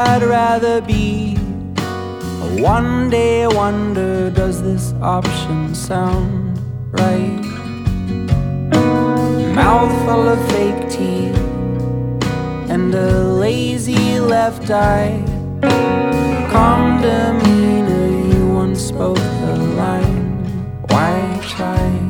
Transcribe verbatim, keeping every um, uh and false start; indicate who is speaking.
Speaker 1: I'd rather be a one-day wonder. Does this option sound right? Mouth full of fake teeth and a lazy left eye. Calm demeanor, you once spoke the line. Why try?